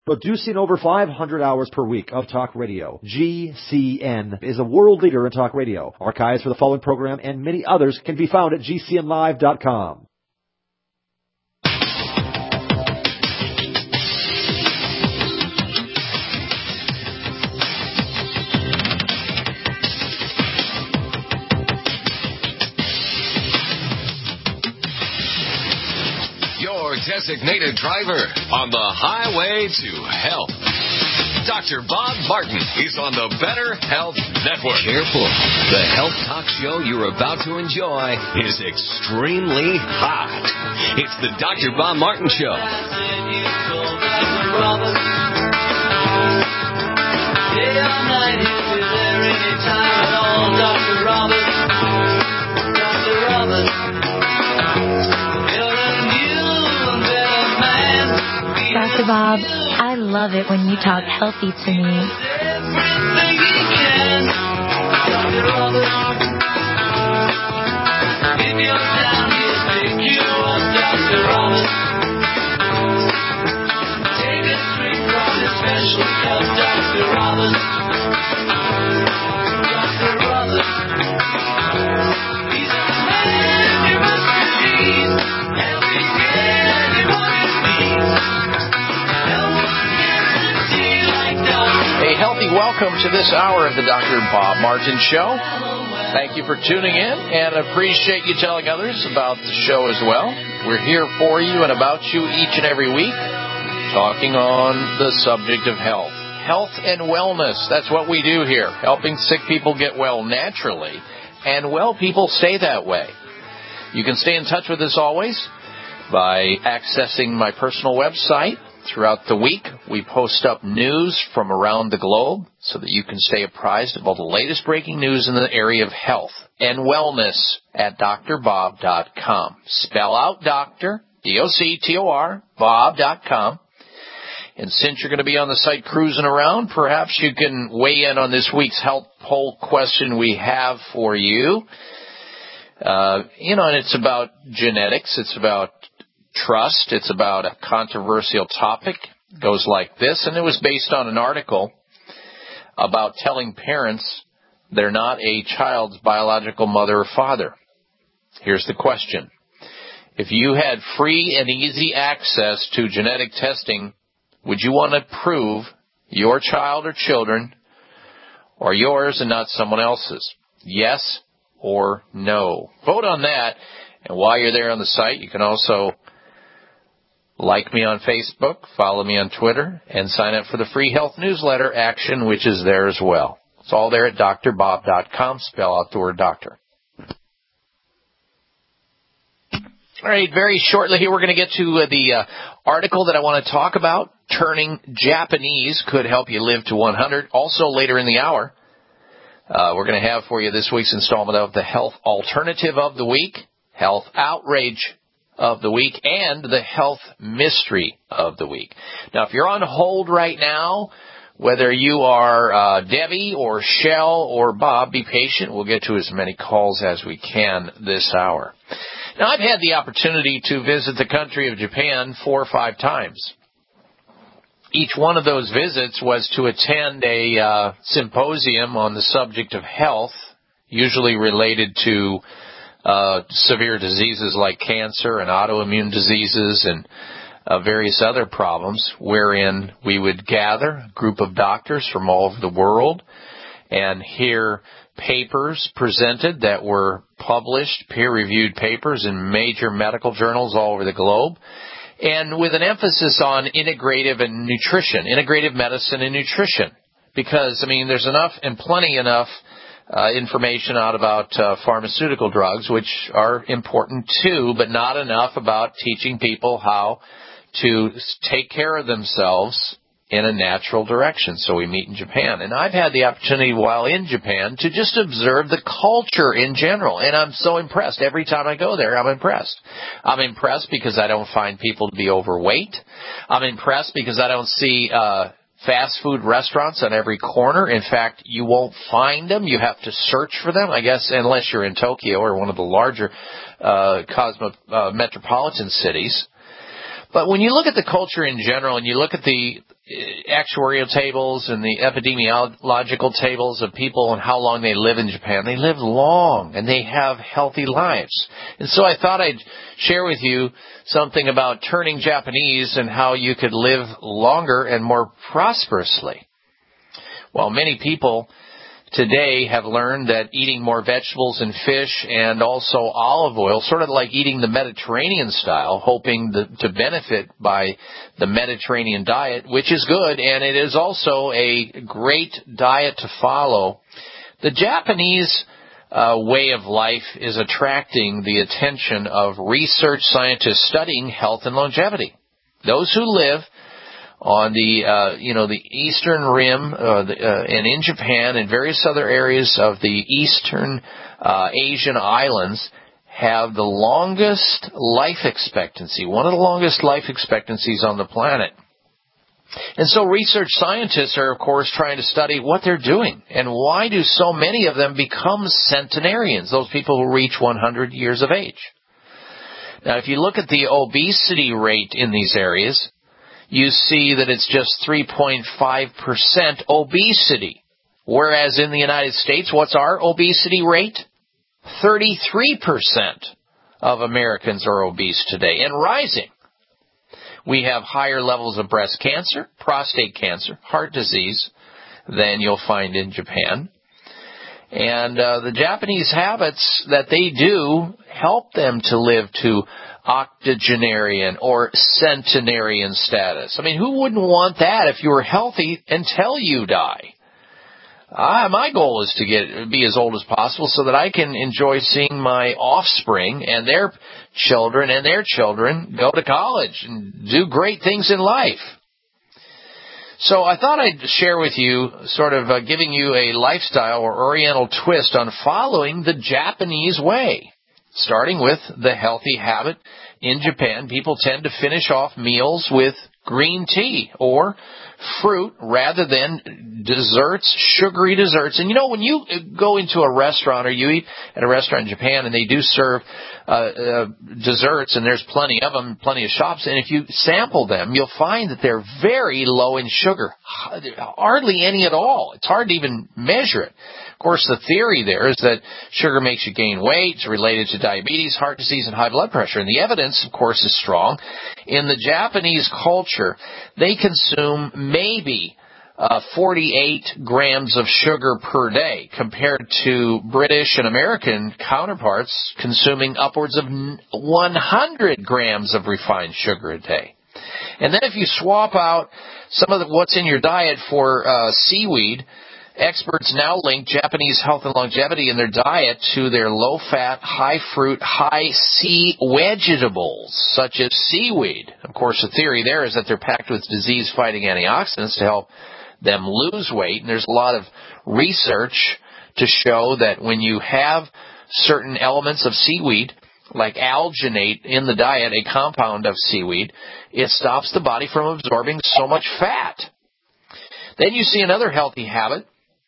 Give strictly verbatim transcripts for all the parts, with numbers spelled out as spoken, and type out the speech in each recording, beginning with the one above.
Producing over five hundred hours per week of talk radio, G C N is a world leader in talk radio. Archives for the following program and many others can be found at G C N live dot com. Designated driver on the highway to health. Doctor Bob Martin is on the Better Health Network. Careful. The health talk show you're about to enjoy is extremely hot. It's the Doctor Bob Martin Show. Doctor Bob, I love it when you talk healthy to me. Welcome to this hour of the Doctor Bob Martin Show. Thank you for tuning in and appreciate you telling others about the show as well. We're here for you and about you each and every week, talking on the subject of health. Health and wellness, that's what we do here, helping sick people get well naturally and well people stay that way. You can stay in touch with us always by accessing my personal website. Throughout the week, we post up news from around the globe so that you can stay apprised of all the latest breaking news in the area of health and wellness at D R bob dot com. Spell out doctor, D O C T O R, bob dot com. And since you're going to be on the site cruising around, perhaps you can weigh in on this week's health poll question we have for you. Uh, you know, and it's about genetics. It's about trust. It's about a controversial topic. It goes like this, and it was based on an article about telling parents they're not a child's biological mother or father. Here's the question. If you had free and easy access to genetic testing, would you want to prove your child or children are yours and not someone else's? Yes or no? Vote on that. And while you're there on the site, you can also like me on Facebook, follow me on Twitter, and sign up for the free health newsletter Action, which is there as well. It's all there at D R bob dot com. Spell out the word doctor. All right, very shortly here we're going to get to uh, the uh, article that I want to talk about. Turning Japanese could help you live to one hundred. Also later in the hour, uh, we're going to have for you this week's installment of the Health Alternative of the Week, Health Outrage of the Week, and the Health Mystery of the Week. Now, if you're on hold right now, whether you are uh, Debbie or Shell or Bob, be patient. We'll get to as many calls as we can this hour. Now, I've had the opportunity to visit the country of Japan four or five times. Each one of those visits was to attend a uh, symposium on the subject of health, usually related to Uh, severe diseases like cancer and autoimmune diseases and uh, various other problems, wherein we would gather a group of doctors from all over the world and hear papers presented that were published, peer-reviewed papers in major medical journals all over the globe, and with an emphasis on integrative and nutrition, integrative medicine and nutrition. Because, I mean, there's enough and plenty enough Uh, information out about uh, pharmaceutical drugs, which are important too, but not enough about teaching people how to take care of themselves in a natural direction. So we meet in Japan. And I've had the opportunity while in Japan to just observe the culture in general. And I'm so impressed. Every time I go there, I'm impressed. I'm impressed because I don't find people to be overweight. I'm impressed because I don't see uh fast food restaurants on every corner. In fact, you won't find them. You have to search for them, I guess, unless you're in Tokyo or one of the larger uh, cosmo uh, metropolitan cities. But when you look at the culture in general and you look at the actuarial tables and the epidemiological tables of people and how long they live in Japan, they live long and they have healthy lives. And so I thought I'd share with you something about turning Japanese and how you could live longer and more prosperously. Well, many people today have learned that eating more vegetables and fish and also olive oil, sort of like eating the Mediterranean style, hoping the, to benefit by the Mediterranean diet, which is good, and it is also a great diet to follow. The Japanese uh, way of life is attracting the attention of research scientists studying health and longevity. Those who live on the, uh, you know, the eastern rim, uh, the, uh, and in Japan and various other areas of the eastern uh, Asian islands have the longest life expectancy, one of the longest life expectancies on the planet. And so research scientists are, of course, trying to study what they're doing and why do so many of them become centenarians, those people who reach one hundred years of age. Now, if you look at the obesity rate in these areas, you see that it's just three point five percent obesity. Whereas in the United States, what's our obesity rate? thirty-three percent of Americans are obese today and rising. We have higher levels of breast cancer, prostate cancer, heart disease than you'll find in Japan. And uh, the Japanese habits that they do help them to live to octogenarian or centenarian status. I mean, who wouldn't want that if you were healthy until you die? Ah, my goal is to get be as old as possible so that I can enjoy seeing my offspring and their children and their children go to college and do great things in life. So I thought I'd share with you, sort of uh, giving you a lifestyle or oriental twist on following the Japanese way. Starting with the healthy habit in Japan, people tend to finish off meals with green tea or fruit rather than desserts, sugary desserts. And you know, when you go into a restaurant or you eat at a restaurant in Japan and they do serve uh, uh, desserts, and there's plenty of them, plenty of shops, and if you sample them, you'll find that they're very low in sugar, hardly any at all. It's hard to even measure it. Of course, the theory there is that sugar makes you gain weight. It's related to diabetes, heart disease, and high blood pressure. And the evidence, of course, is strong. In the Japanese culture, they consume maybe uh, forty-eight grams of sugar per day compared to British and American counterparts consuming upwards of one hundred grams of refined sugar a day. And then if you swap out some of the, what's in your diet for uh, seaweed, experts now link Japanese health and longevity in their diet to their low-fat, high-fruit, high-sea vegetables, such as seaweed. Of course, the theory there is that they're packed with disease-fighting antioxidants to help them lose weight. And there's a lot of research to show that when you have certain elements of seaweed, like alginate in the diet, a compound of seaweed, it stops the body from absorbing so much fat. Then you see another healthy habit.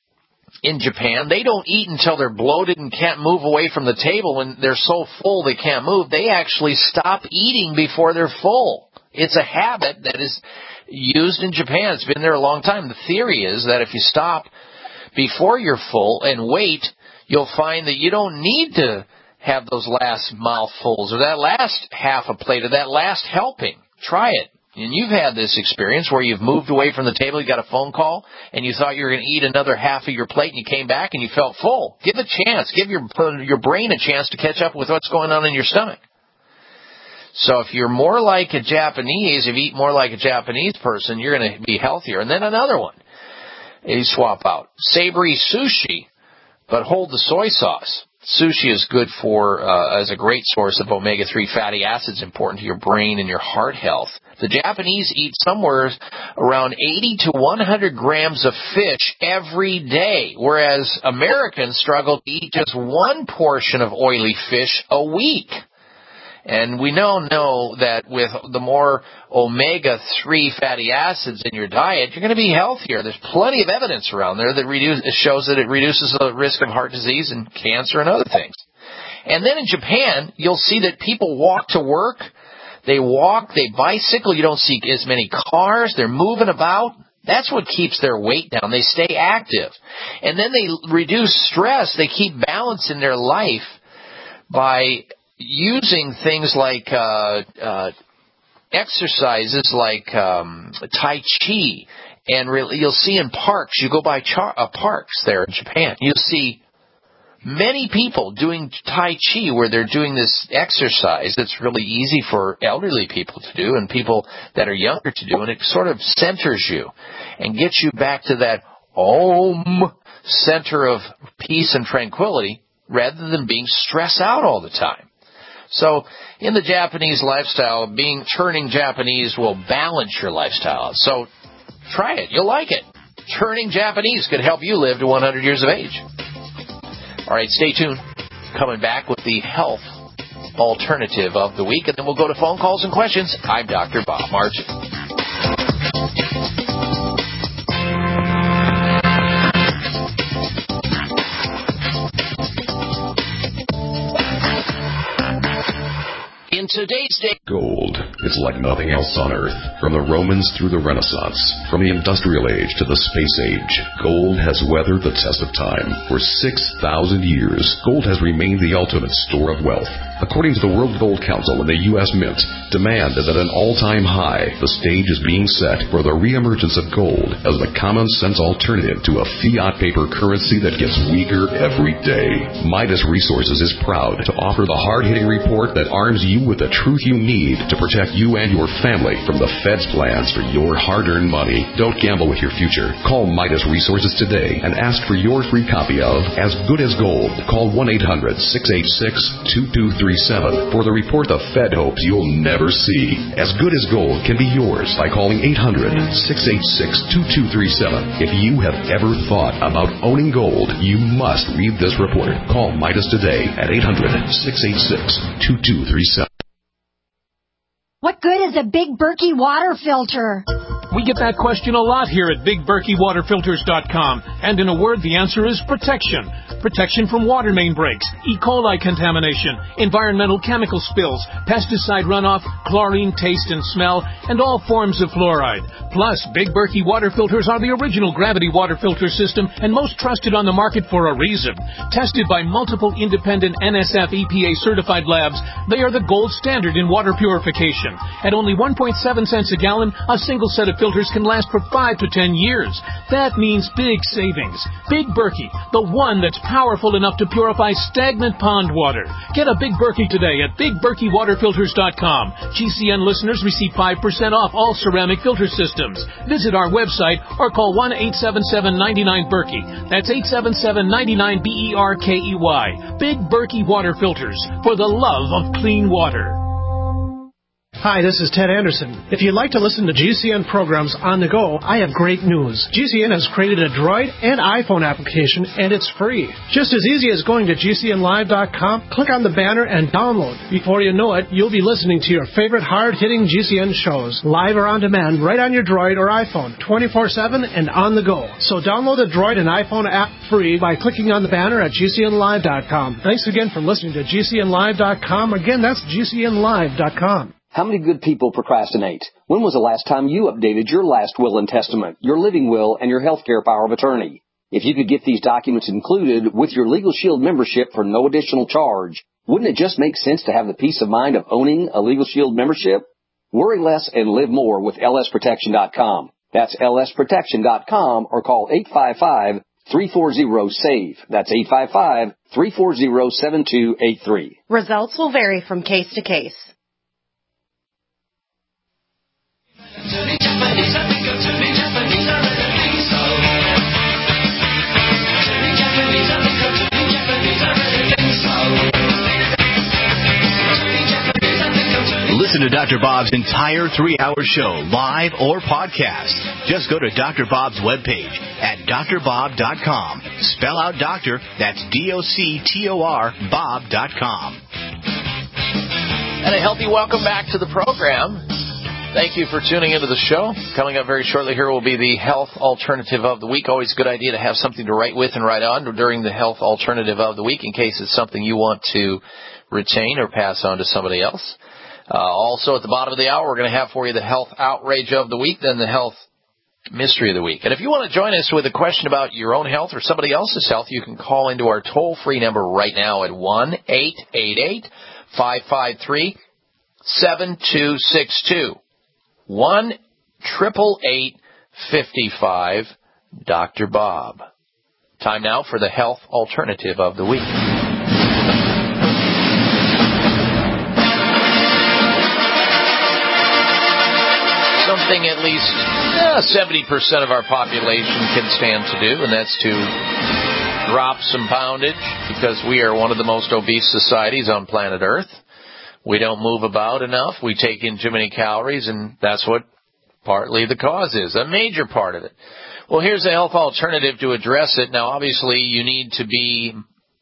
In Japan, they don't eat until they're bloated and can't move away from the table. When they're so full they can't move, they actually stop eating before they're full. It's a habit that is used in Japan. It's been there a long time. The theory is that if you stop before you're full and wait, you'll find that you don't need to have those last mouthfuls or that last half a plate or that last helping. Try it. And you've had this experience where you've moved away from the table, you got a phone call, and you thought you were going to eat another half of your plate, and you came back and you felt full. Give a chance. Give your your brain a chance to catch up with what's going on in your stomach. So if you're more like a Japanese, if you eat more like a Japanese person, you're going to be healthier. And then another one, you swap out. Savory sushi, but hold the soy sauce. Sushi is good for, uh, as a great source of omega three fatty acids, important to your brain and your heart health. The Japanese eat somewhere around eighty to one hundred grams of fish every day, whereas Americans struggle to eat just one portion of oily fish a week. And we now know that with the more omega three fatty acids in your diet, you're going to be healthier. There's plenty of evidence around there that reduce, shows that it reduces the risk of heart disease and cancer and other things. And then in Japan, you'll see that people walk to work. They walk, they bicycle. You don't see as many cars. They're moving about. That's what keeps their weight down. They stay active. And then they reduce stress. They keep balance in their life by using things like uh, uh, exercises like um, Tai Chi. And really, you'll see in parks, you go by char- uh, parks there in Japan, you'll see many people doing Tai Chi where they're doing this exercise that's really easy for elderly people to do and people that are younger to do, and it sort of centers you and gets you back to that Om center of peace and tranquility rather than being stressed out all the time. So in the Japanese lifestyle, being turning Japanese will balance your lifestyle. So try it. You'll like it. Turning Japanese could help you live to one hundred years of age. All right, stay tuned. Coming back with the health alternative of the week, and then we'll go to phone calls and questions. I'm Doctor Bob Martin. In today's day, gold is like nothing else on Earth. From the Romans through the Renaissance, from the Industrial Age to the Space Age, gold has weathered the test of time. For six thousand years, gold has remained the ultimate store of wealth. According to the World Gold Council and the U S Mint, demand is at an all-time high. The stage is being set for the reemergence of gold as the common-sense alternative to a fiat paper currency that gets weaker every day. Midas Resources is proud to offer the hard-hitting report that arms you with the truth you need to protect you and your family from the Fed's plans for your hard-earned money. Don't gamble with your future. Call Midas Resources today and ask for your free copy of As Good as Gold. Call one eight hundred, six eight six, two two three seven for the report the Fed hopes you'll never see. As Good as Gold can be yours by calling eight hundred, six eight six, two two three seven. If you have ever thought about owning gold, you must read this report. Call Midas today at eight hundred, six eight six, two two three seven. What good is a Big Berkey water filter? We get that question a lot here at big berkey water filters dot com. And in a word, the answer is protection. Protection from water main breaks, E. coli contamination, environmental chemical spills, pesticide runoff, chlorine taste and smell, and all forms of fluoride. Plus, Big Berkey water filters are the original gravity water filter system and most trusted on the market for a reason. Tested by multiple independent N S F E P A certified labs, they are the gold standard in water purification. At only one point seven cents a gallon, a single set of filters can last for five to ten years. That means big savings. Big Berkey, the one that's powerful enough to purify stagnant pond water. Get a Big Berkey today at big berkey water filters dot com. G C N listeners receive five percent off all ceramic filter systems. Visit our website or call one eight seven seven, nine nine, Berkey. That's eight seven seven, nine nine, B E R K E Y. Big Berkey Water Filters, for the love of clean water. Hi, this is Ted Anderson. If you'd like to listen to G C N programs on the go, I have great news. G C N has created a Droid and iPhone application, and it's free. Just as easy as going to G C N live dot com, click on the banner, and download. Before you know it, you'll be listening to your favorite hard-hitting G C N shows, live or on demand, right on your Droid or iPhone, twenty-four seven and on the go. So download the Droid and iPhone app free by clicking on the banner at G C N live dot com. Thanks again for listening to G C N live dot com. Again, that's G C N live dot com. How many good people procrastinate? When was the last time you updated your last will and testament, your living will, and your healthcare power of attorney? If you could get these documents included with your Legal Shield membership for no additional charge, wouldn't it just make sense to have the peace of mind of owning a Legal Shield membership? Worry less and live more with L S protection dot com. That's L S protection dot com or call eight five five, three four zero, S A V E. That's eight five five, three four zero, seven two eight three. Results will vary from case to case. Listen to Doctor Bob's entire three-hour show, live or podcast. Just go to Doctor Bob's webpage at doctor bob dot com. Spell out doctor, that's D O C T O R, bob dot com. And a healthy welcome back to the program. Thank you for tuning into the show. Coming up very shortly here will be the Health Alternative of the Week. Always a good idea to have something to write with and write on during the Health Alternative of the Week in case it's something you want to retain or pass on to somebody else. Uh, also, at the bottom of the hour, we're going to have for you the health outrage of the week, then the health mystery of the week. And if you want to join us with a question about your own health or somebody else's health, you can call into our toll-free number right now at one eight eight eight, five five three, seven two six two. one eight eight eight, five five, Doctor Bob. Time now for the health alternative of the week. Something at least eh, seventy percent of our population can stand to do, and that's to drop some poundage, because we are one of the most obese societies on planet Earth. We don't move about enough. We take in too many calories, and that's what partly the cause is, a major part of it. Well, here's a health alternative to address it. Now, obviously, you need to be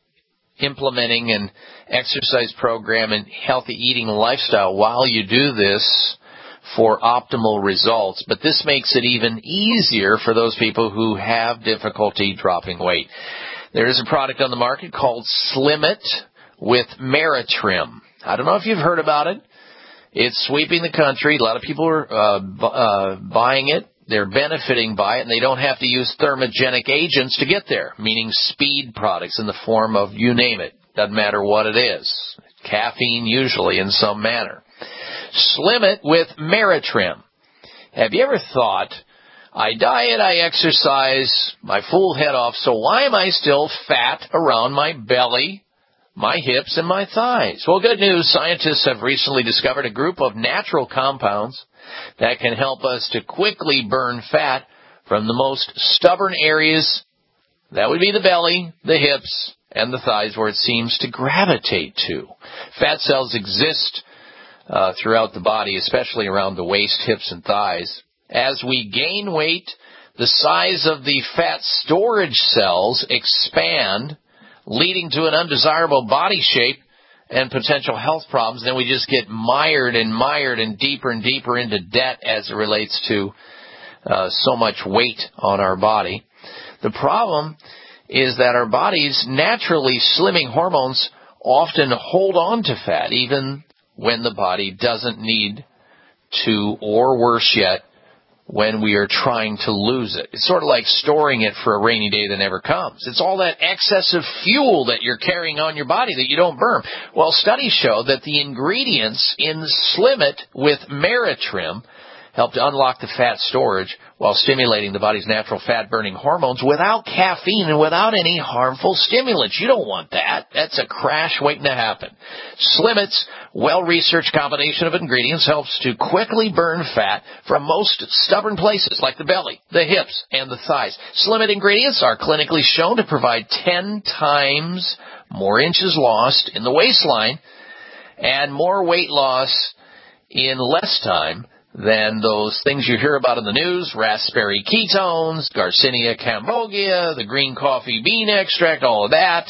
implementing an exercise program and healthy eating lifestyle while you do this for optimal results, but this makes it even easier for those people who have difficulty dropping weight. There is a product on the market called Slim It with Meritrim. I don't know if you've heard about it. It's sweeping the country. A lot of people are uh, b- uh, buying it. They're benefiting by it, and they don't have to use thermogenic agents to get there, meaning speed products in the form of, you name it. Doesn't matter what it is. Caffeine usually in some manner. Slim It with Meritrim. Have you ever thought, I diet, I exercise, my fool head off, so why am I still fat around my belly, my hips, and my thighs? Well, good news. Scientists have recently discovered a group of natural compounds that can help us to quickly burn fat from the most stubborn areas. That would be the belly, the hips, and the thighs, where it seems to gravitate to. Fat cells exist uh, throughout the body, especially around the waist, hips, and thighs. As we gain weight, the size of the fat storage cells expand, leading to an undesirable body shape and potential health problems. Then we just get mired and mired and deeper and deeper into debt as it relates to uh, so much weight on our body. The problem is that our body's naturally slimming hormones often hold on to fat, even when the body doesn't need to, or worse yet, when we are trying to lose it. It's sort of like storing it for a rainy day that never comes. It's all that excessive fuel that you're carrying on your body that you don't burn. Well, studies show that the ingredients in Slim It with Meritrim help to unlock the fat storage while stimulating the body's natural fat-burning hormones without caffeine and without any harmful stimulants. You don't want that. That's a crash waiting to happen. Slim It's well-researched combination of ingredients helps to quickly burn fat from most stubborn places like the belly, the hips, and the thighs. Slim It ingredients are clinically shown to provide ten times more inches lost in the waistline and more weight loss in less time than those things you hear about in the news, raspberry ketones, Garcinia cambogia, the green coffee bean extract, all of that.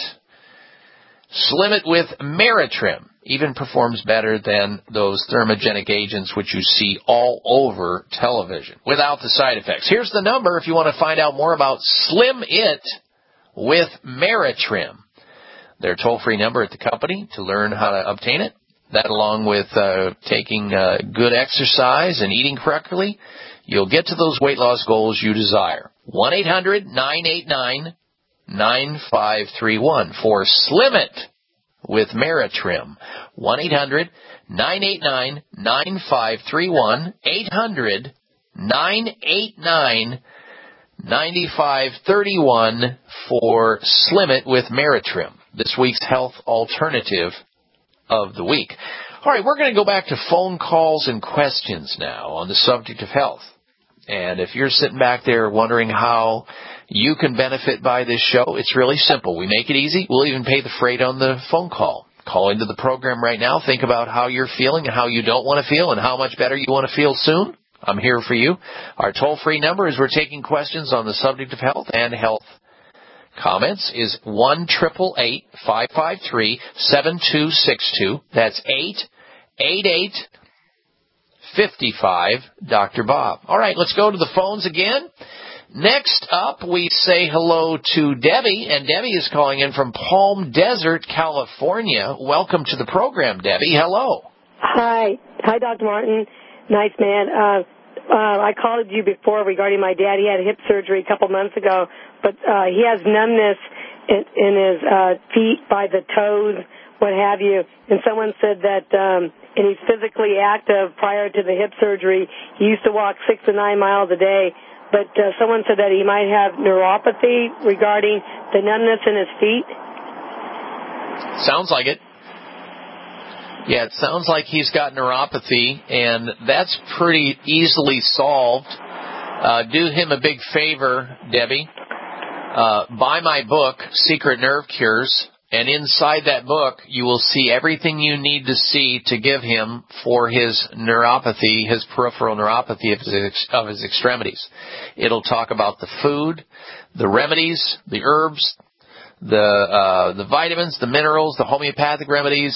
Slim It with Meritrim even performs better than those thermogenic agents which you see all over television without the side effects. Here's the number if you want to find out more about Slim It with Meritrim. Their toll-free number at the company to learn how to obtain it. That, along with uh, taking uh, good exercise and eating correctly, you'll get to those weight loss goals you desire. one eight hundred nine eight nine nine five three one for Slim It with Meritrim. one eight hundred nine eight nine nine five three one. eight hundred nine eight nine nine five three one for Slim It with Meritrim. This week's health alternative of the week. All right, we're going to go back to phone calls and questions now on the subject of health. And if you're sitting back there wondering how you can benefit by this show, it's really simple. We make it easy. We'll even pay the freight on the phone call. Call into the program right now. Think about how you're feeling and how you don't want to feel and how much better you want to feel soon. I'm here for you. Our toll-free number as we're taking questions on the subject of health and health comments is one eight eight eight, five five three, seven two six two. That's eight eight eight, five five, Doctor Bob. All right, let's go to the phones again. Next up, we say hello to Debbie, and Debbie is calling in from Palm Desert, California. Welcome to the program, Debbie. Hello. Hi. Hi, Doctor Martin. Nice man. Uh, uh, I called you before regarding my dad. He had hip surgery a couple months ago, but uh, he has numbness in, in his uh, feet, by the toes, what have you. And someone said that, um, and he's physically active prior to the hip surgery. He used to walk six to nine miles a day. But uh, someone said that he might have neuropathy regarding the numbness in his feet. Sounds like it. Yeah, it sounds like he's got neuropathy, and that's pretty easily solved. Uh, do him a big favor, Debbie. Uh, buy my book, Secret Nerve Cures, and inside that book you will see everything you need to see to give him for his neuropathy, his peripheral neuropathy of his, of his extremities. It'll talk about the food, the remedies, the herbs, the uh, the vitamins, the minerals, the homeopathic remedies,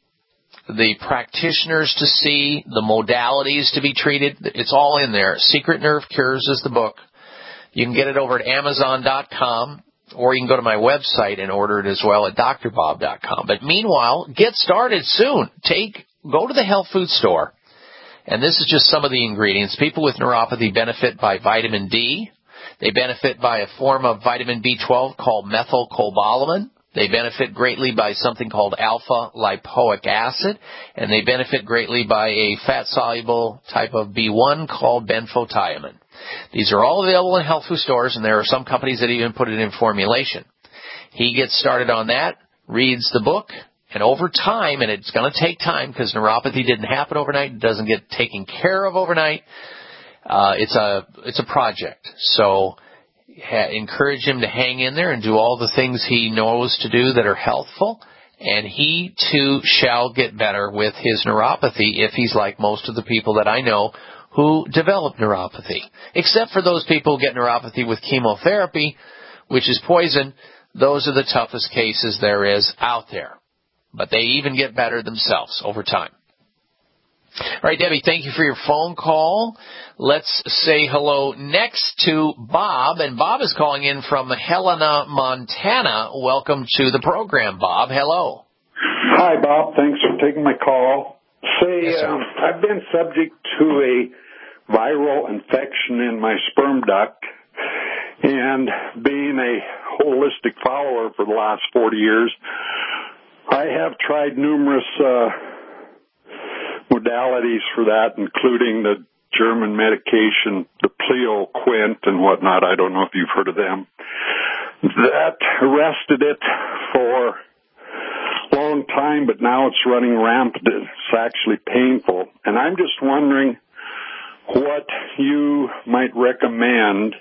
the practitioners to see, the modalities to be treated. It's all in there. Secret Nerve Cures is the book. You can get it over at Amazon dot com, or you can go to my website and order it as well at Dr Bob dot com. But meanwhile, get started soon. Take Go to the health food store. And this is just some of the ingredients. People with neuropathy benefit by vitamin D. They benefit by a form of vitamin B twelve called methylcobalamin. They benefit greatly by something called alpha lipoic acid. And they benefit greatly by a fat-soluble type of B one called benfotiamine. These are all available in health food stores, and there are some companies that even put it in formulation. He gets started on that, reads the book, and over time, and it's going to take time because neuropathy didn't happen overnight, it doesn't get taken care of overnight. Uh, it's a it's a project. So ha- encourage him to hang in there and do all the things he knows to do that are healthful, and he too shall get better with his neuropathy if he's like most of the people that I know who develop neuropathy. Except for those people who get neuropathy with chemotherapy, which is poison. Those are the toughest cases there is out there. But they even get better themselves over time. All right, Debbie, thank you for your phone call. Let's say hello next to Bob. And Bob is calling in from Helena, Montana. Welcome to the program, Bob. Hello. Hi, Bob. Thanks for taking my call. Say, yes, um, I've been subject to a viral infection in my sperm duct, and being a holistic follower for the last forty years, I have tried numerous uh, modalities for that, including the German medication, the Pleoquint and whatnot. I don't know if you've heard of them. That arrested it for long time, but now it's running rampant. It's actually painful. And I'm just wondering what you might recommend,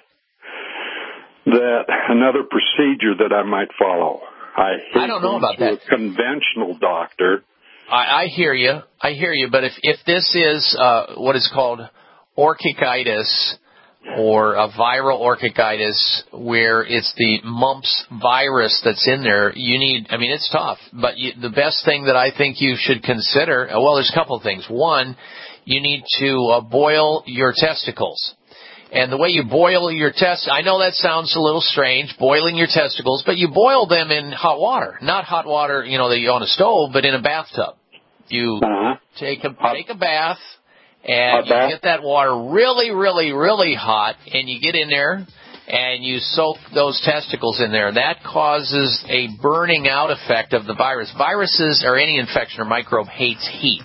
that another procedure that I might follow. I, I don't know about that. A conventional doctor. I, I hear you. I hear you. But if, if this is uh, what is called orchitis, or a viral orchitis, where it's the mumps virus that's in there, you need, I mean, it's tough, but you, the best thing that I think you should consider, well, there's a couple of things. One, you need to uh, boil your testicles. And the way you boil your testicles, I know that sounds a little strange, boiling your testicles, but you boil them in hot water. Not hot water, you know, that you on a stove, but in a bathtub. You uh-huh. take a take a bath, and you get that water really, really, really hot, and you get in there, and you soak those testicles in there. That causes a burning out effect of the virus. Viruses, or any infection or microbe, hates heat.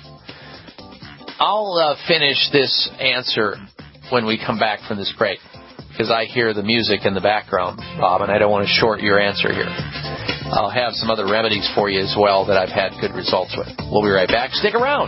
I'll uh, finish this answer when we come back from this break, because I hear the music in the background, Bob, and I don't want to short your answer here. I'll have some other remedies for you as well that I've had good results with. We'll be right back. Stick around.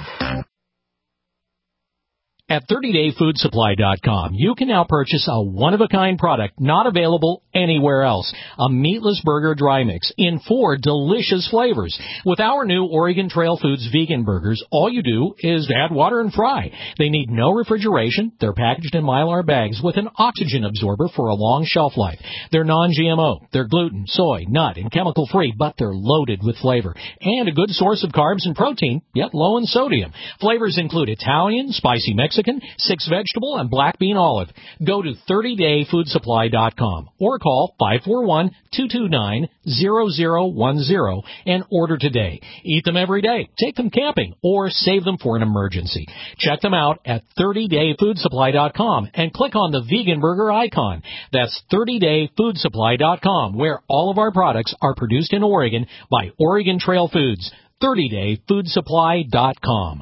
At thirty day food supply dot com, you can now purchase a one-of-a-kind product not available anywhere else. A meatless burger dry mix in four delicious flavors. With our new Oregon Trail Foods vegan burgers, all you do is add water and fry. They need no refrigeration. They're packaged in Mylar bags with an oxygen absorber for a long shelf life. They're non G M O. They're gluten, soy, nut, and chemical-free, but they're loaded with flavor. And a good source of carbs and protein, yet low in sodium. Flavors include Italian, spicy Mexican, Mexican, six vegetable, and black bean olive. Go to thirty day food supply dot com or call five four one, two two nine, zero zero one zero and order today. Eat them every day, take them camping, or save them for an emergency. Check them out at thirty day food supply dot com and click on the vegan burger icon. That's thirty day food supply dot com, where all of our products are produced in Oregon by Oregon Trail Foods. thirty day food supply dot com.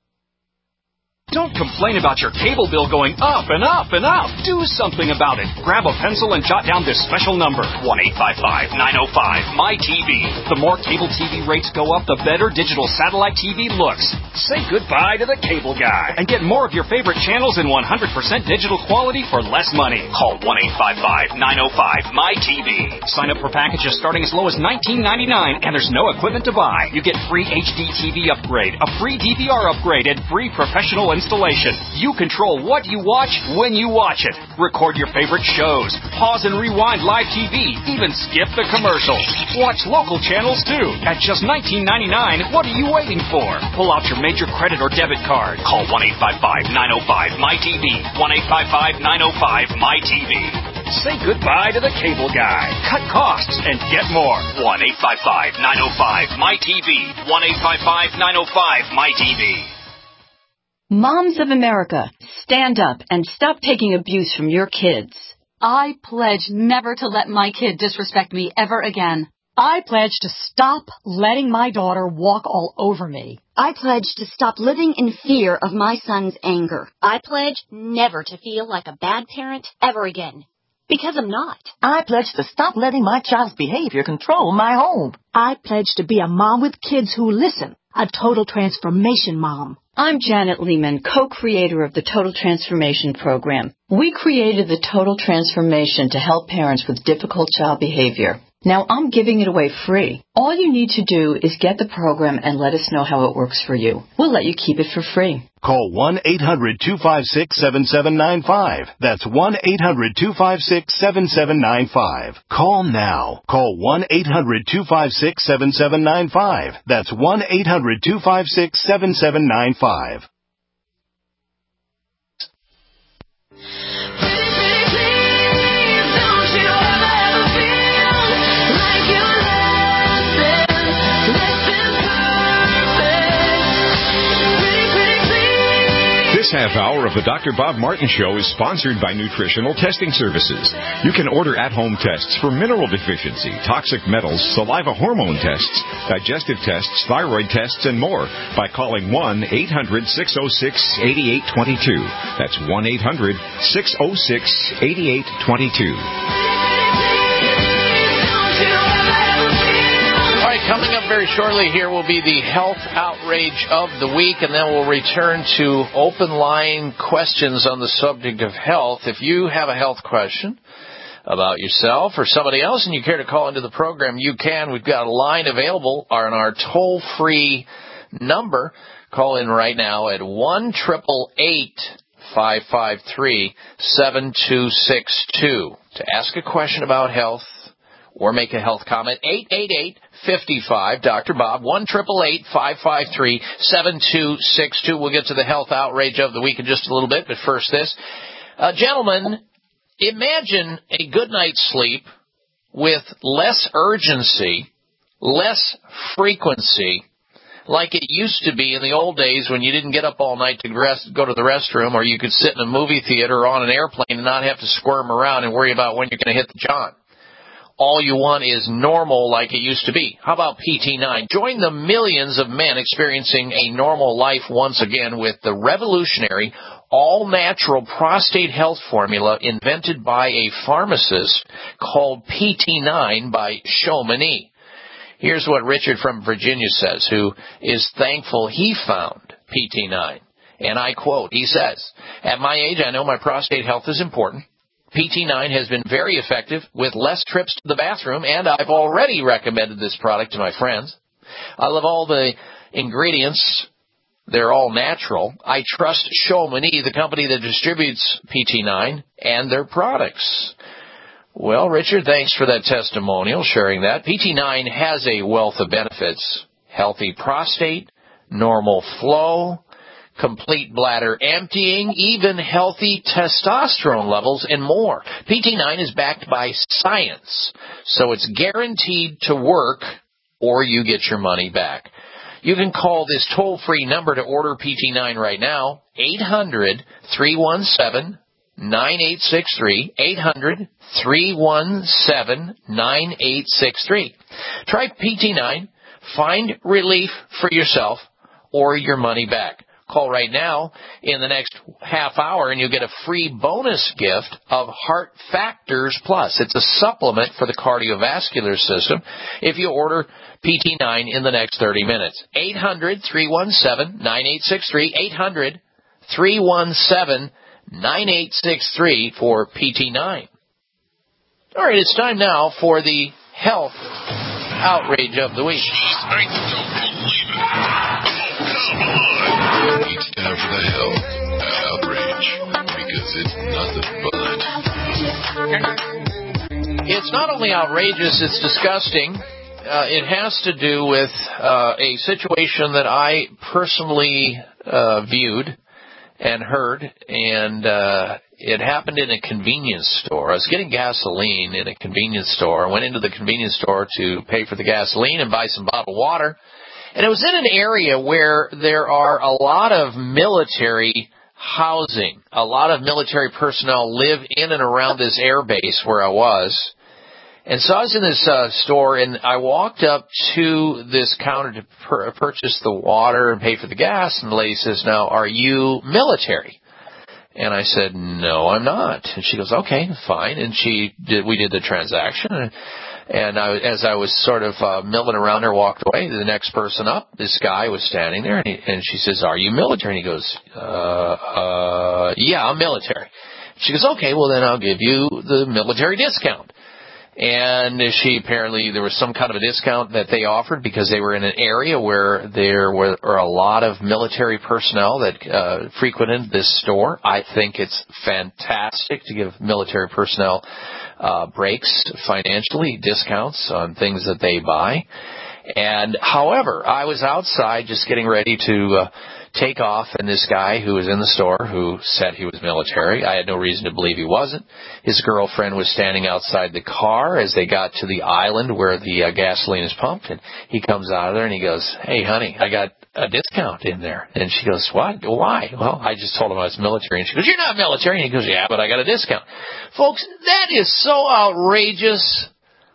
Don't complain about your cable bill going up and up and up. Do something about it. Grab a pencil and jot down this special number, one eight five five, nine oh five, M Y T V. The more cable T V rates go up, the better digital satellite T V looks. Say goodbye to the cable guy and get more of your favorite channels in one hundred percent digital quality for less money. Call one eight five five, nine oh five, M Y T V. Sign up for packages starting as low as nineteen ninety-nine, and there's no equipment to buy. You get free H D T V upgrade, a free D V R upgrade, and free professional installation. You control what you watch when you watch it. Record your favorite shows. Pause and rewind live T V. Even skip the commercials. Watch local channels too. At just nineteen ninety-nine, what are you waiting for? Pull out your major credit or debit card. Call one eight five five, nine oh five, M Y T V. one eight five five, nine oh five, M Y T V. Say goodbye to the cable guy. Cut costs and get more. one eight five five, nine oh five, M Y T V. one eight five five, nine oh five, M Y T V. Moms of America, stand up and stop taking abuse from your kids. I pledge never to let my kid disrespect me ever again. I pledge to stop letting my daughter walk all over me. I pledge to stop living in fear of my son's anger. I pledge never to feel like a bad parent ever again. Because I'm not. I pledge to stop letting my child's behavior control my home. I pledge to be a mom with kids who listen, a total transformation mom. I'm Janet Lehman, co-creator of the Total Transformation Program. We created the Total Transformation to help parents with difficult child behavior. Now I'm giving it away free. All you need to do is get the program and let us know how it works for you. We'll let you keep it for free. Call one eight hundred, two five six, seven seven nine five. That's one eight hundred, two five six, seven seven nine five. Call now. Call one eight hundred, two five six, seven seven nine five. That's one eight hundred, two five six, seven seven nine five. This half hour of the Doctor Bob Martin Show is sponsored by Nutritional Testing Services. You can order at-home tests for mineral deficiency, toxic metals, saliva hormone tests, digestive tests, thyroid tests, and more by calling one eight hundred, six oh six, eight eight two two. That's one eight hundred, six oh six, eight eight two two. Coming up very shortly here will be the health outrage of the week, and then we'll return to open line questions on the subject of health. If you have a health question about yourself or somebody else and you care to call into the program, you can. We've got a line available on our toll-free number. Call in right now at one eight eight eight, five five three, seven two six two to ask a question about health or make a health comment. eight eight eight, five five, Doctor Bob, one eight eight eight, five five three, seven two six two. We'll get to the health outrage of the week in just a little bit, but first this. Uh, gentlemen, imagine a good night's sleep with less urgency, less frequency, like it used to be in the old days when you didn't get up all night to rest, go to the restroom, or you could sit in a movie theater or on an airplane and not have to squirm around and worry about when you're going to hit the john. All you want is normal like it used to be. How about P T nine? Join the millions of men experiencing a normal life once again with the revolutionary all-natural prostate health formula invented by a pharmacist called P T nine by Chamonix. Here's what Richard from Virginia says, who is thankful he found P T nine. And I quote, he says, "At my age, I know my prostate health is important. P T nine has been very effective with less trips to the bathroom, and I've already recommended this product to my friends. I love all the ingredients. They're all natural. I trust Chamonix, the company that distributes P T nine, and their products." Well, Richard, thanks for that testimonial, sharing that. P T nine has a wealth of benefits. Healthy prostate, normal flow, complete bladder emptying, even healthy testosterone levels, and more. P T nine is backed by science, so it's guaranteed to work or you get your money back. You can call this toll-free number to order P T nine right now, eight hundred, three one seven, nine eight six three, eight hundred, three one seven, nine eight six three. Try P T nine, find relief for yourself or your money back. Call right now in the next half hour and you'll get a free bonus gift of Heart Factors Plus. It's a supplement for the cardiovascular system if you order P T nine in the next thirty minutes. eight hundred, three one seven, nine eight six three, eight hundred, three one seven, nine eight six three for P T nine. All right, it's time now for the health outrage of the week. I don't believe it. Oh, come on. It's time for the health outrage because it's nothing but. It's not only outrageous, it's disgusting. Uh, it has to do with uh, a situation that I personally uh, viewed and heard, and uh, it happened in a convenience store. I was getting gasoline in a convenience store. I went into the convenience store to pay for the gasoline and buy some bottled water, and it was in an area where there are a lot of military housing. A lot of military personnel live in and around this air base where I was. And so I was in this uh, store, and I walked up to this counter to pur- purchase the water and pay for the gas, and the lady says, "Now, are you military?" And I said, "No, I'm not." And she goes, "Okay, fine." And she did. We did the transaction, and, and I, as I was sort of uh, milling around her, walked away. The next person up, this guy was standing there, and, he, and she says, "Are you military?" And he goes, uh, uh, "Yeah, I'm military." She goes, "Okay, well then I'll give you the military discount." And she apparently, there was some kind of a discount that they offered because they were in an area where there were, were a lot of military personnel that uh, frequented this store. I think it's fantastic to give military personnel uh, breaks financially, discounts on things that they buy. And however, I was outside just getting ready to uh, take off, and this guy who was in the store who said he was military, I had no reason to believe he wasn't. His girlfriend was standing outside the car as they got to the island where the uh, gasoline is pumped, and he comes out of there and he goes, "Hey, honey, I got a discount in there." And she goes, "What? Why?" "Well, I just told him I was military." And she goes, "You're not military." And he goes, "Yeah, but I got a discount." Folks, that is so outrageous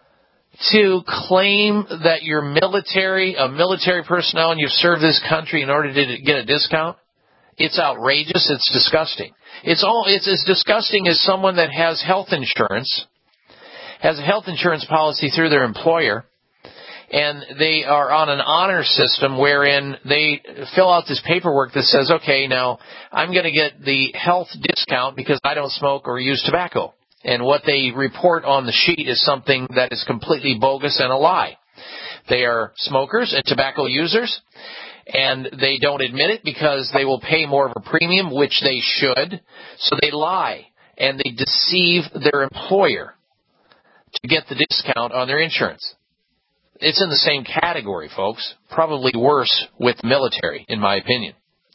to claim that you're military, a military personnel, and you've served this country in order to get a discount. It's outrageous. It's disgusting. It's all. It's as disgusting as someone that has health insurance, has a health insurance policy through their employer, and they are on an honor system wherein they fill out this paperwork that says, "Okay, now I'm going to get the health discount because I don't smoke or use tobacco." And what they report on the sheet is something that is completely bogus and a lie. They are smokers and tobacco users, and they don't admit it because they will pay more of a premium, which they should. So they lie, and they deceive their employer to get the discount on their insurance. It's in the same category, folks. Probably worse with the military, in my opinion.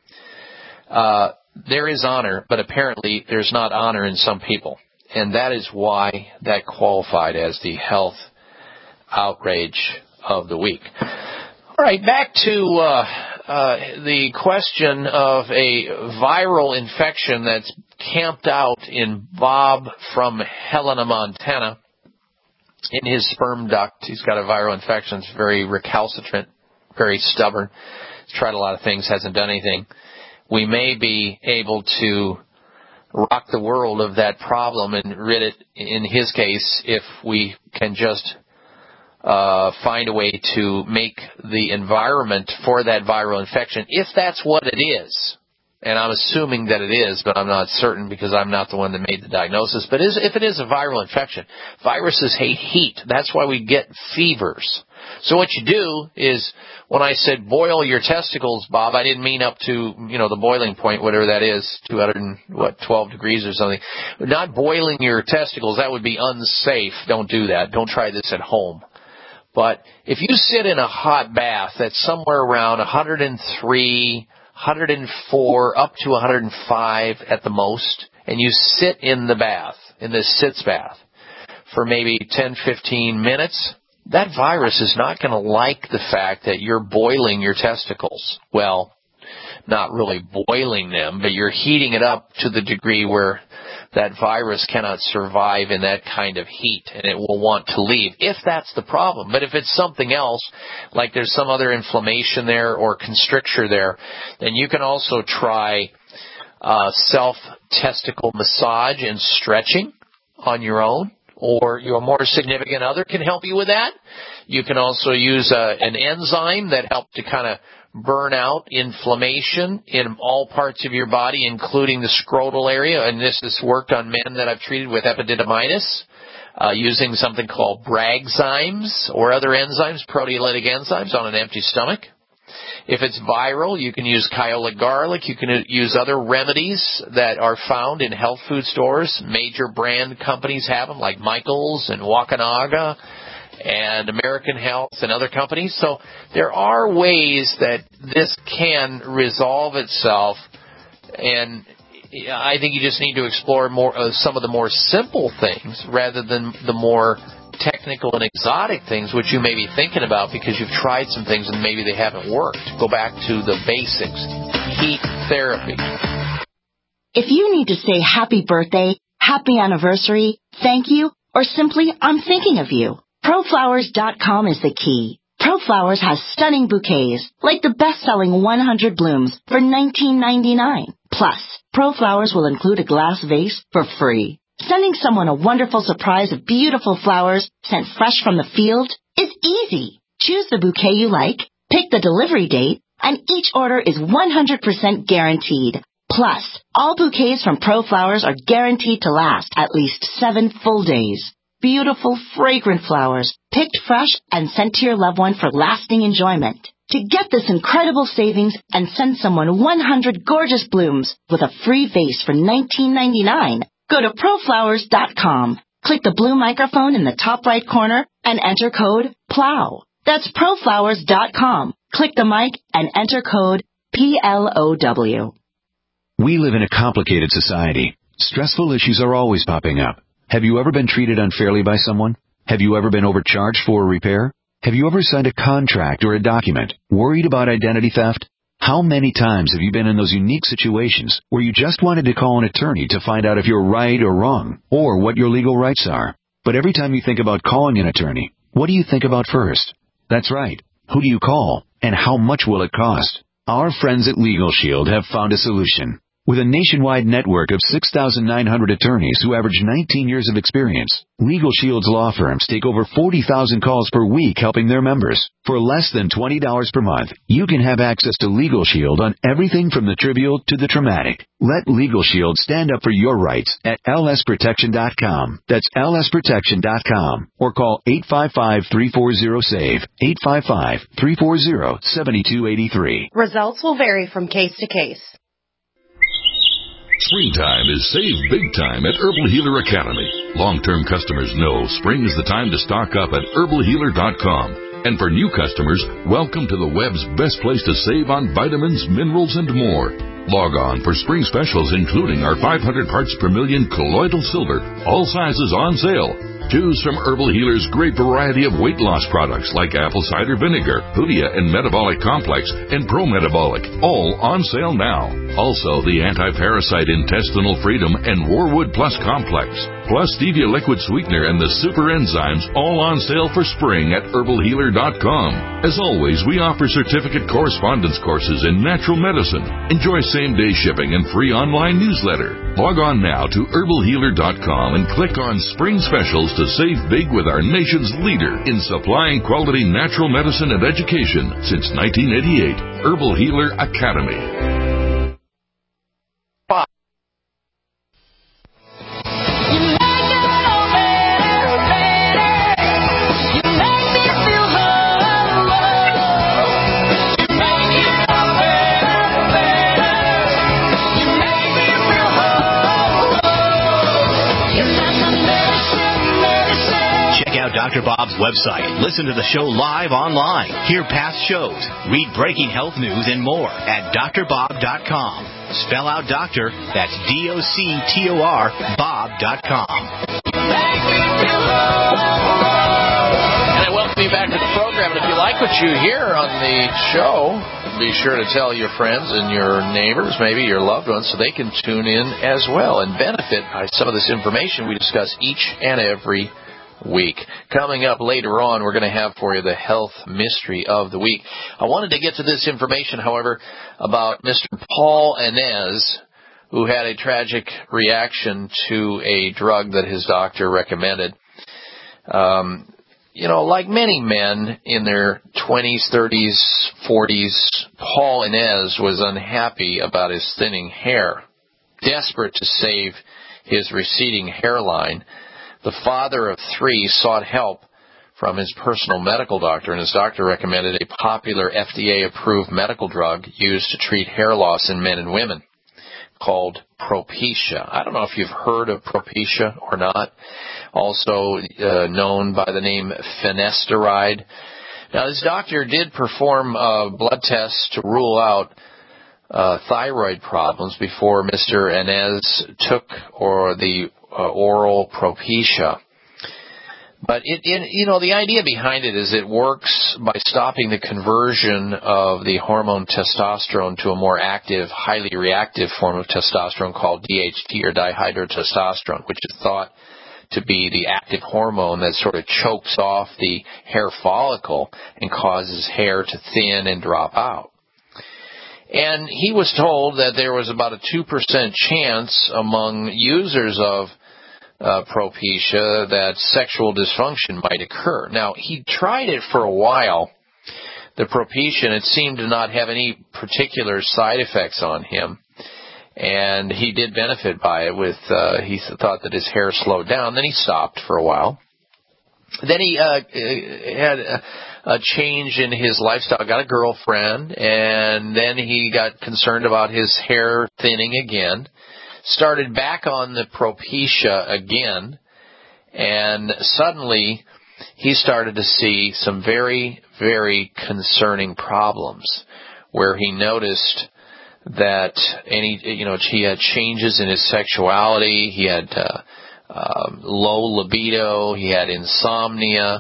Uh, there is honor, but apparently there's not honor in some people. And that is why that qualified as the health outrage of the week. All right, back to uh, uh, the question of a viral infection that's camped out in Bob from Helena, Montana. In his sperm duct, he's got a viral infection. It's very recalcitrant, very stubborn. He's tried a lot of things, hasn't done anything. We may be able to rock the world of that problem and rid it, in his case, if we can just uh, find a way to make the environment for that viral infection, if that's what it is. And I'm assuming that it is, but I'm not certain because I'm not the one that made the diagnosis. But is, if it is a viral infection, viruses hate heat. That's why we get fevers. So what you do is, when I said boil your testicles, Bob, I didn't mean up to, you know, the boiling point, whatever that is, two hundred and, what, twelve degrees or something. Not boiling your testicles, that would be unsafe. Don't do that. Don't try this at home. But if you sit in a hot bath that's somewhere around one hundred three, hundred four up to one hundred five at the most, and you sit in the bath, in this sitz bath, for maybe ten, fifteen minutes, that virus is not going to like the fact that you're boiling your testicles. Well, not really boiling them, but you're heating it up to the degree where that virus cannot survive in that kind of heat, and it will want to leave, if that's the problem. But if it's something else, like there's some other inflammation there or constricture there, then you can also try uh, self-testicle massage and stretching on your own, or your more significant other can help you with that. You can also use uh, an enzyme that helps to kind of burn out inflammation in all parts of your body, including the scrotal area. And this has worked on men that I've treated with epididymitis, uh, using something called Bragzymes or other enzymes, proteolytic enzymes, on an empty stomach. If it's viral, you can use Kyolic garlic. You can use other remedies that are found in health food stores. Major brand companies have them, like Michael's and Wakanaga and American Health and other companies. So there are ways that this can resolve itself, and I think you just need to explore more uh, some of the more simple things rather than the more technical and exotic things which you may be thinking about because you've tried some things and maybe they haven't worked. Go back to the basics. Heat therapy. If you need to say happy birthday, happy anniversary, thank you, or simply I'm thinking of you, pro flowers dot com is the key. ProFlowers has stunning bouquets, like the best-selling one hundred blooms for nineteen ninety-nine. Plus, ProFlowers will include a glass vase for free. Sending someone a wonderful surprise of beautiful flowers sent fresh from the field is easy. Choose the bouquet you like, pick the delivery date, and each order is one hundred percent guaranteed. Plus, all bouquets from ProFlowers are guaranteed to last at least seven full days. Beautiful, fragrant flowers, picked fresh and sent to your loved one for lasting enjoyment. To get this incredible savings and send someone one hundred gorgeous blooms with a free vase for nineteen ninety-nine, go to pro flowers dot com. Click the blue microphone in the top right corner and enter code PLOW. That's pro flowers dot com. Click the mic and enter code P L O W. We live in a complicated society. Stressful issues are always popping up. Have you ever been treated unfairly by someone? Have you ever been overcharged for a repair? Have you ever signed a contract or a document worried about identity theft? How many times have you been in those unique situations where you just wanted to call an attorney to find out if you're right or wrong, or what your legal rights are? But every time you think about calling an attorney, what do you think about first? That's right. Who do you call, and how much will it cost? Our friends at Legal Shield have found a solution. With a nationwide network of six thousand nine hundred attorneys who average nineteen years of experience, Legal Shield's law firms take over forty thousand calls per week helping their members. For less than twenty dollars per month, you can have access to Legal Shield on everything from the trivial to the traumatic. Let Legal Shield stand up for your rights at L S protection dot com. That's L S protection dot com. Or call eight five five, three four zero, S A V E, eight five five, three four zero, seven two eight three. Results will vary from case to case. Springtime is save big time at Herbal Healer Academy. Long-term customers know spring is the time to stock up at herbal healer dot com. And for new customers, welcome to the web's best place to save on vitamins, minerals, and more. Log on for spring specials including our five hundred parts per million colloidal silver, all sizes on sale. Choose from Herbal Healer's great variety of weight loss products like apple cider vinegar, Hoodia and Metabolic Complex, and Pro Metabolic, all on sale now. Also, the Anti-Parasite Intestinal Freedom and Warwood Plus Complex, plus Stevia Liquid Sweetener and the Super Enzymes, all on sale for spring at herbal healer dot com. As always, we offer certificate correspondence courses in natural medicine. Enjoy same-day shipping and free online newsletter. Log on now to herbal healer dot com and click on Spring Specials to save big with our nation's leader in supplying quality natural medicine and education since nineteen eighty-eight. Herbal Healer Academy. Doctor Bob's website. Listen to the show live online. Hear past shows. Read breaking health news and more at D R bob dot com. Spell out doctor, that's D O C T O R, Bob dot com. And I welcome you back to the program. And if you like what you hear on the show, be sure to tell your friends and your neighbors, maybe your loved ones, so they can tune in as well and benefit by some of this information we discuss each and every week. Coming up later on, we're going to have for you the health mystery of the week. I wanted to get to this information, however, about Mister Paul Inez, who had a tragic reaction to a drug that his doctor recommended. Um, you know, like many men in their twenties, thirties, forties, Paul Inez was unhappy about his thinning hair. Desperate to save his receding hairline, the father of three sought help from his personal medical doctor, and his doctor recommended a popular F D A-approved medical drug used to treat hair loss in men and women called Propecia. I don't know if you've heard of Propecia or not, also uh, known by the name finasteride. Now, this doctor did perform uh, blood tests to rule out uh, thyroid problems before Mister Inez took or the uh, oral Propecia. But, it, it, you know, the idea behind it is it works by stopping the conversion of the hormone testosterone to a more active, highly reactive form of testosterone called D H T, or dihydrotestosterone, which is thought to be the active hormone that sort of chokes off the hair follicle and causes hair to thin and drop out. And he was told that there was about a two percent chance among users of uh, Propecia that sexual dysfunction might occur. Now, he tried it for a while, the Propecia, and it seemed to not have any particular side effects on him. And he did benefit by it with, uh, he thought that his hair slowed down. Then he stopped for a while. Then he uh, had a, a change in his lifestyle, got a girlfriend, and then he got concerned about his hair thinning again, started back on the Propecia again, and suddenly he started to see some very, very concerning problems where he noticed that any, you know, he had changes in his sexuality, he had uh, uh, low libido, he had insomnia,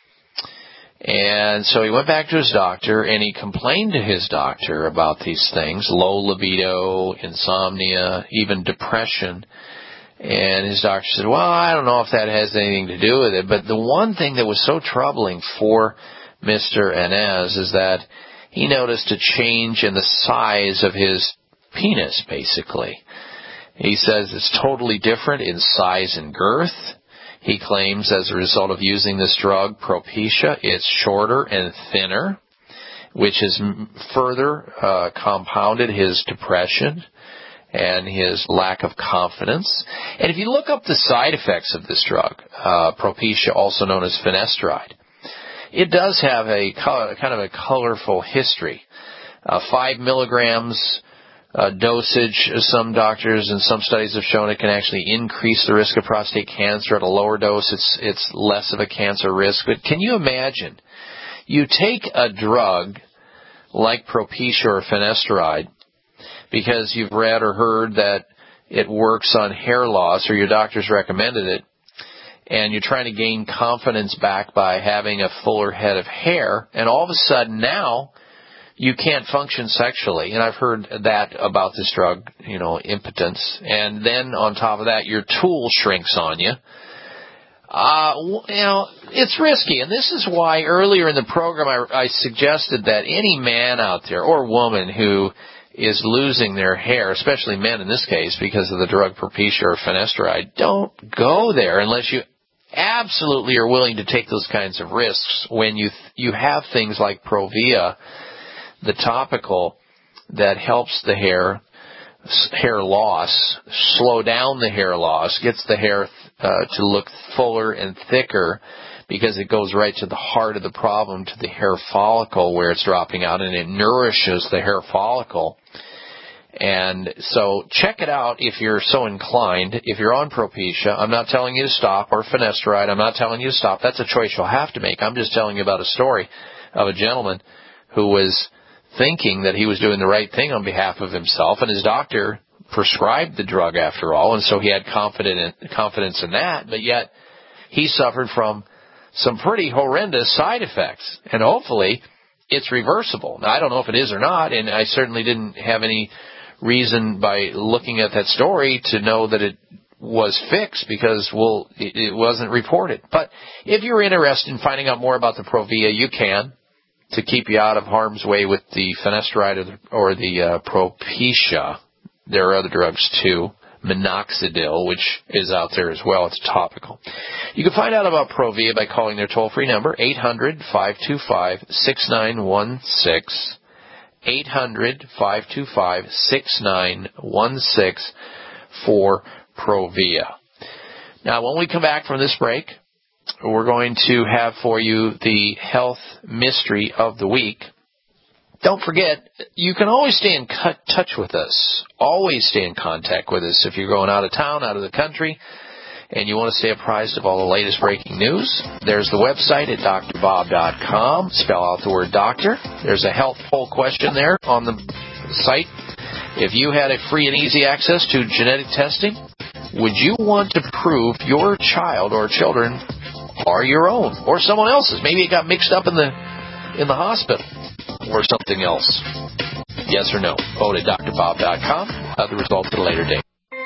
and so he went back to his doctor and he complained to his doctor about these things, low libido, insomnia, even depression, and his doctor said, well, I don't know if that has anything to do with it, but the one thing that was so troubling for Mister Inez is that he noticed a change in the size of his penis, basically. He says it's totally different in size and girth. He claims as a result of using this drug, Propecia, it's shorter and thinner, which has further uh, compounded his depression and his lack of confidence. And if you look up the side effects of this drug, uh, Propecia, also known as finasteride, it does have a color, kind of a colorful history. Uh, five milligrams uh, dosage, some doctors and some studies have shown it can actually increase the risk of prostate cancer. At a lower dose, it's it's less of a cancer risk. But can you imagine? You take a drug like Propecia or finasteride because you've read or heard that it works on hair loss or your doctor's recommended it, and you're trying to gain confidence back by having a fuller head of hair, and all of a sudden now you can't function sexually. And I've heard that about this drug, you know, impotence. And then on top of that, your tool shrinks on you. Uh, you know, it's risky. And this is why earlier in the program I, I suggested that any man out there or woman who is losing their hair, especially men in this case because of the drug Propecia or finasteride, don't go there unless you absolutely are willing to take those kinds of risks when you th- you have things like Provia, the topical that helps the hair hair loss, slow down the hair loss, gets the hair uh, to look fuller and thicker because it goes right to the heart of the problem, to the hair follicle where it's dropping out, and it nourishes the hair follicle. And so check it out if you're so inclined. If you're on Propecia, I'm not telling you to stop, or finasteride. I'm not telling you to stop. That's a choice you'll have to make. I'm just telling you about a story of a gentleman who was thinking that he was doing the right thing on behalf of himself, and his doctor prescribed the drug after all, and so he had confident, confidence in that, but yet he suffered from some pretty horrendous side effects, and hopefully it's reversible. Now, I don't know if it is or not, and I certainly didn't have any reason by looking at that story to know that it was fixed because, well, it, it wasn't reported. But if you're interested in finding out more about the Provia, you can, to keep you out of harm's way with the finasteride or the, or the uh, Propecia. There are other drugs too. Minoxidil, which is out there as well. It's topical. You can find out about Provia by calling their toll-free number, eight hundred, five two five, six nine one six, eight hundred, five two five, six nine one six for Provia. Now, when we come back from this break, we're going to have for you the health mystery of the week. Don't forget, you can always stay in touch with us. Always stay in contact with us if you're going out of town, out of the country, and you want to stay apprised of all the latest breaking news. There's the website at D R bob dot com. Spell out the word doctor. There's a health poll question there on the site. If you had a free and easy access to genetic testing, would you want to prove your child or children are your own or someone else's? Maybe it got mixed up in the in the hospital or something else. Yes or no? Vote at D R bob dot com. Uh, the results at a later date.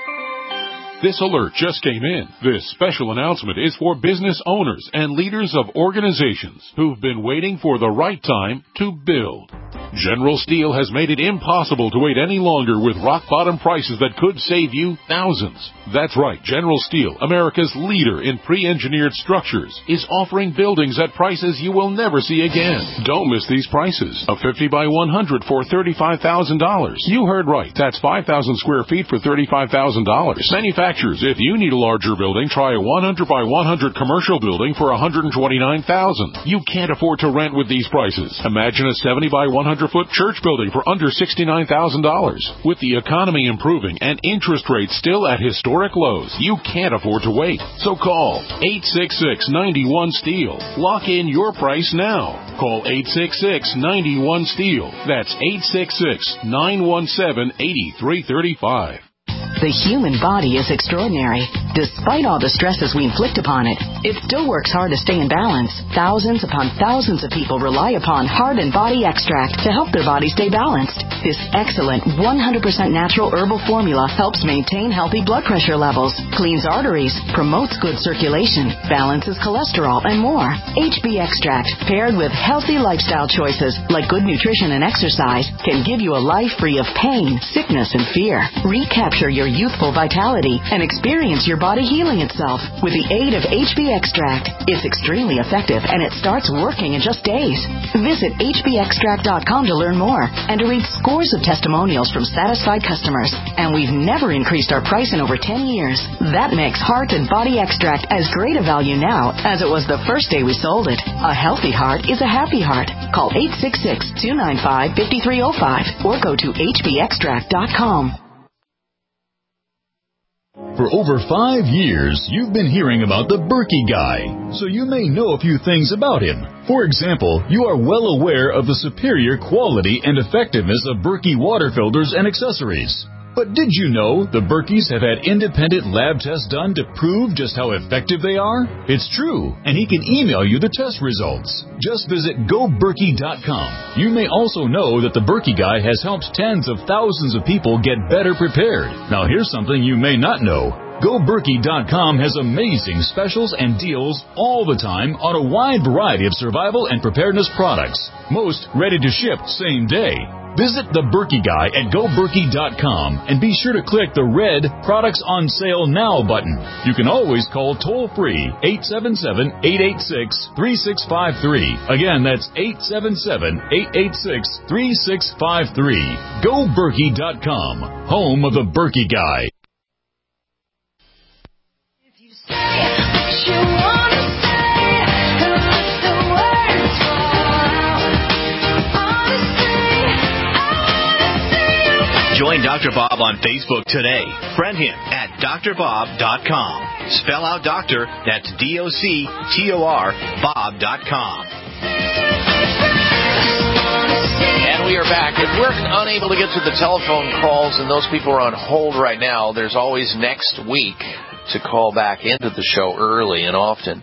This alert just came in. This special announcement is for business owners and leaders of organizations who've been waiting for the right time to build. General Steel has made it impossible to wait any longer with rock-bottom prices that could save you thousands. That's right, General Steel, America's leader in pre-engineered structures, is offering buildings at prices you will never see again. Don't miss these prices. A fifty by one hundred for thirty-five thousand dollars. You heard right. That's five thousand square feet for thirty-five thousand dollars. Manufacturers, if you need a larger building, try a one hundred by one hundred commercial building for one hundred twenty-nine thousand dollars. You can't afford to rent with these prices. Imagine a seventy by one hundred foot church building for under sixty-nine thousand dollars. With the economy improving and interest rates still at historic lows, you can't afford to wait. So call eight six six, nine one, STEEL. Lock in your price now. Call eight six six, nine one, STEEL. That's eight six six, nine one seven, eight three three five. The human body is extraordinary. Despite all the stresses we inflict upon it, it still works hard to stay in balance. Thousands upon thousands of people rely upon Heart and Body Extract to help their body stay balanced. This excellent one hundred percent natural herbal formula helps maintain healthy blood pressure levels, cleans arteries, promotes good circulation, balances cholesterol, and more. H B Extract, paired with healthy lifestyle choices like good nutrition and exercise, can give you a life free of pain, sickness, and fear. Recapture your youthful vitality and experience your body healing itself with the aid of H B Extract. It's extremely effective and it starts working in just days. Visit H B extract dot com to learn more and to read scores of testimonials from satisfied customers. And we've never increased our price in over ten years. That makes Heart and Body Extract as great a value now as it was the first day we sold it. A healthy heart is a happy heart. Call eight six six, two nine five, five three zero five or go to H B extract dot com. For over five years, you've been hearing about the Berkey Guy, so you may know a few things about him. For example, you are well aware of the superior quality and effectiveness of Berkey water filters and accessories. But did you know the Berkeys have had independent lab tests done to prove just how effective they are? It's true, and he can email you the test results. Just visit go berkey dot com. You may also know that the Berkey Guy has helped tens of thousands of people get better prepared. Now here's something you may not know. go berkey dot com has amazing specials and deals all the time on a wide variety of survival and preparedness products. Most ready to ship same day. Visit the Berkey Guy at go berkey dot com and be sure to click the red Products on Sale Now button. You can always call toll-free eight seven seven, eight eight six, three six five three. Again, that's eight seven seven, eight eight six, three six five three. go berkey dot com, home of the Berkey Guy. Join Doctor Bob on Facebook today. Friend him at D R bob dot com. Spell out doctor, that's D O C T O R, Bob dot com. And we are back. If we're unable to get to the telephone calls and those people are on hold right now, there's always next week to call back into the show early and often.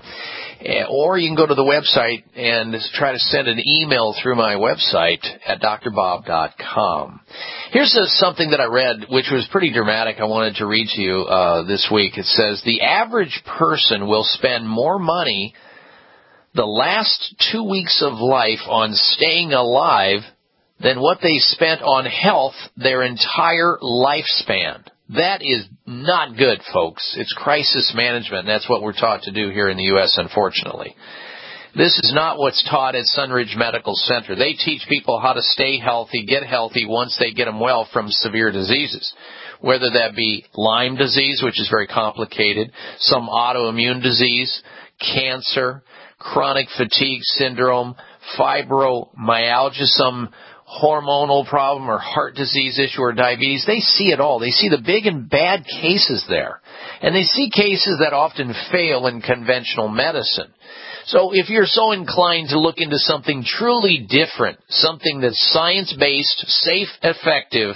Or you can go to the website and try to send an email through my website at D R bob dot com. Here's a, something that I read, which was pretty dramatic. I wanted to read to you uh, this week. It says, the average person will spend more money the last two weeks of life on staying alive than what they spent on health their entire lifespan. That is not good, folks. It's crisis management, and that's what we're taught to do here in the U S, unfortunately. This is not what's taught at Sunridge Medical Center. They teach people how to stay healthy, get healthy once they get them well from severe diseases, whether that be Lyme disease, which is very complicated, some autoimmune disease, cancer, chronic fatigue syndrome, fibromyalgia, some hormonal problem or heart disease issue or diabetes. They see it all. They see the big and bad cases there. And they see cases that often fail in conventional medicine. So if you're so inclined to look into something truly different, something that's science-based, safe, effective,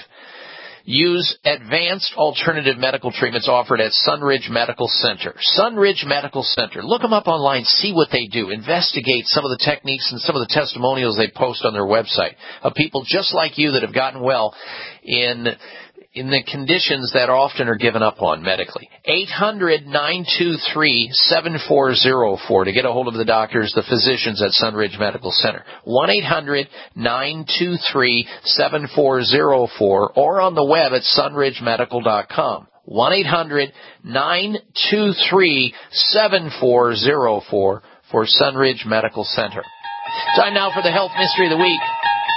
use advanced alternative medical treatments offered at Sunridge Medical Center. Sunridge Medical Center. Look them up online. See what they do. Investigate some of the techniques and some of the testimonials they post on their website of people just like you that have gotten well in in the conditions that often are given up on medically. eight hundred, nine two three, seven four zero four to get a hold of the doctors, the physicians at Sunridge Medical Center. one eight hundred, nine two three, seven four zero four or on the web at sunridge medical dot com. one eight hundred, nine two three, seven four zero four for Sunridge Medical Center. Time now for the Health Mystery of the Week.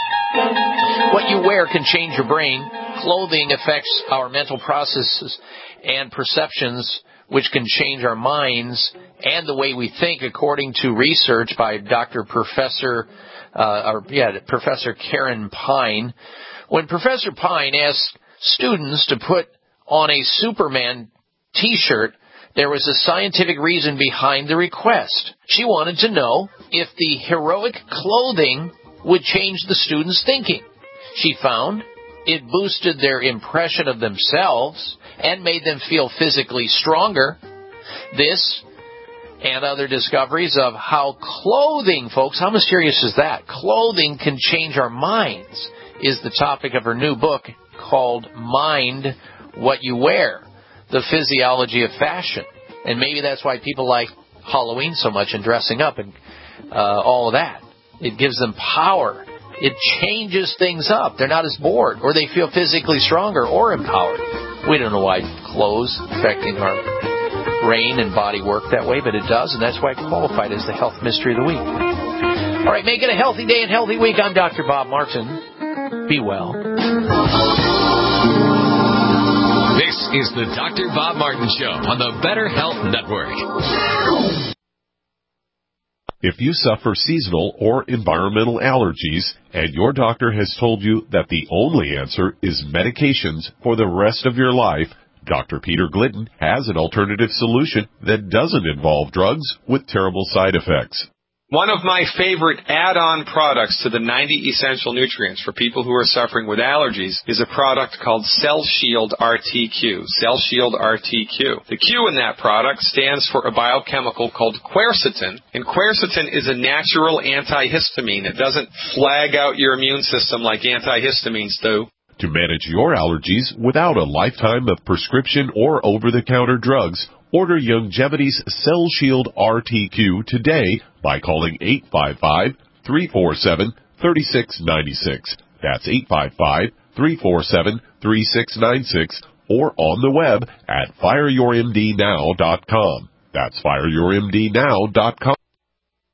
What you wear can change your brain. Clothing affects our mental processes and perceptions, which can change our minds and the way we think, according to research by Doctor Professor, uh, or yeah, Professor Karen Pine. When Professor Pine asked students to put on a Superman T-shirt, there was a scientific reason behind the request. She wanted to know if the heroic clothing would change the students' thinking. She found it boosted their impression of themselves and made them feel physically stronger. This and other discoveries of how clothing, folks, how mysterious is that? Clothing can change our minds is the topic of her new book called Mind What You Wear, The Physiology of Fashion. And maybe that's why people like Halloween so much and dressing up and uh, all of that. It gives them power. It changes things up. They're not as bored, or they feel physically stronger or empowered. We don't know why clothes affecting our brain and body work that way, but it does, and that's why it qualified as the Health Mystery of the Week. All right, make it a healthy day and healthy week. I'm Doctor Bob Martin. Be well. This is the Doctor Bob Martin Show on the Better Health Network. If you suffer seasonal or environmental allergies and your doctor has told you that the only answer is medications for the rest of your life, Doctor Peter Glidden has an alternative solution that doesn't involve drugs with terrible side effects. One of my favorite add-on products to the ninety essential nutrients for people who are suffering with allergies is a product called Cell Shield R T Q. Cell Shield R T Q. The Q in that product stands for a biochemical called quercetin, and quercetin is a natural antihistamine. It doesn't flag out your immune system like antihistamines do. To manage your allergies without a lifetime of prescription or over-the-counter drugs, order Youngevity's Cell Shield R T Q today by calling eight five five, three four seven, three six nine six. That's eight five five, three four seven, three six nine six or on the web at fire your m d now dot com. That's fire your m d now dot com.